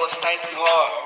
go stanky hard.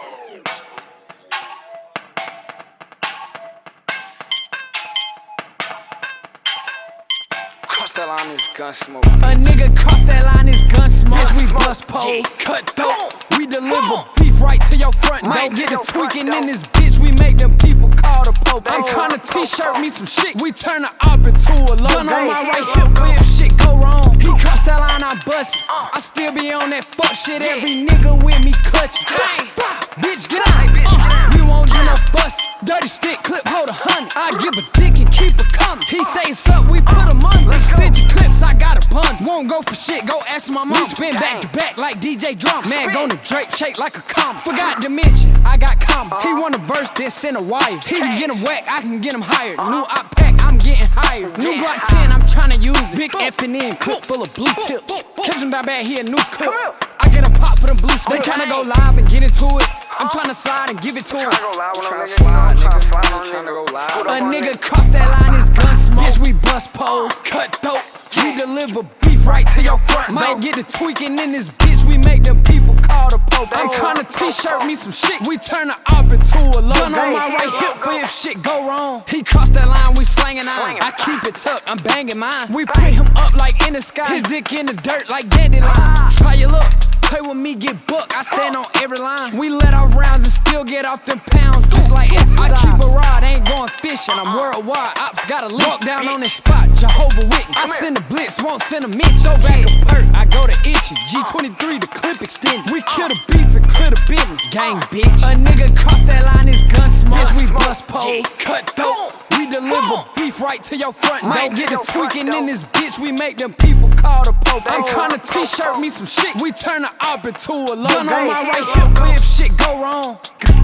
Cross that line is gun smoke. A nigga cross that line is gun smoke. Bitch, we bust poles, cut dope. We deliver beef right to your front door. Might get a tweaking in this bitch. We make them people call the Pope. I'm tryna t-shirt me some shit. We turn the op into a logo. Gun on my right hip for if shit go wrong. He cross that line, I bust it. I still be on that fuck shit. Every nigga with me clutching. Bitch, get out. We won't do no fuss. Dirty stick, clip, hold 100. I give a dick and keep it coming. He say it's up, we put him under. Stitchy clips, I got a bun. Won't go for shit, go ask my mom. We spin back to back like DJ Drum. Man, gonna Drake, shake like a comma. Forgot to mention, I got commas. He want a verse, then send a wire. He can get him whack, I can get him hired. New op pack, I'm getting hired. New Glock 10, I'm tryna use it. Big F&N, clip full of blue tips. Catch him down bad, he a noose clip. I get him pop for them blue sticks. They tryna go live and get into it. I'm tryna slide and give it to him. Tryna slide, nigga. Tryna go live. A nigga cross that line is gun smoke. Bitch, we bust poles, cut dope. We deliver beef right to your front door. Might get a tweaking in this bitch. We make them people call the Pope. I'm tryna t-shirt me some shit. We turn the op into a logo. Gun on my right hip for if shit go wrong. He crossed that line, we slanging on. I keep it tucked, I'm banging mine. We put him up like in the sky. His dick in the dirt like dandelion. Try your luck. Play with me, get booked, I stand on every line. We let off rounds and still get off them pounds, just like exercise. I keep a rod, ain't going fishing, I'm worldwide. Ops got a walk down on this spot, Jehovah Witness. I send a blitz, won't send a mitch. Throw back a perk, I go to itchy. G23, the clip extended. We kill the beef and clear the business. Gang, bitch. A nigga cross that line is gun smoke. Bitch, we bust poles, cut dope. We deliver beef right to your front door. Might get a tweaking in this bitch. We make them people call the Pope. I'm tryna t-shirt me some shit. We turn the op into a logo. Gun on my right hip for if shit go wrong.